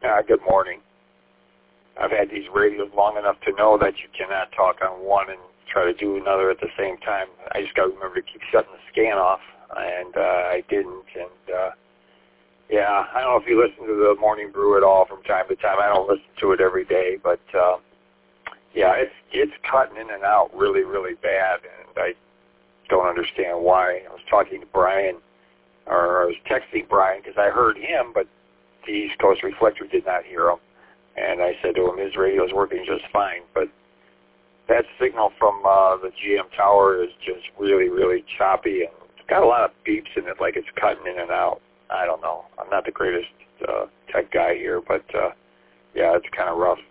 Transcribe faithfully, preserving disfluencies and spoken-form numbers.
Uh, good morning. I've had these radios long enough to know that you cannot talk on one and try to do another at the same time. I just got to remember to keep shutting the scan off, and uh, I didn't. And, uh, yeah, I don't know if you listen to the Morning Brew at all from time to time. I don't listen to it every day, but, uh, yeah, it's it's cutting in and out really, really bad, and I don't understand why. I was talking to Brian, or I was texting Brian because I heard him, but the East Coast Reflector did not hear him. And I said to him, his radio is working just fine. But that signal from uh, the G M tower is just really, really choppy, and it's got a lot of beeps in it, like it's cutting in and out. I don't know. I'm not the greatest uh, tech guy here, but, uh, yeah, it's kind of rough.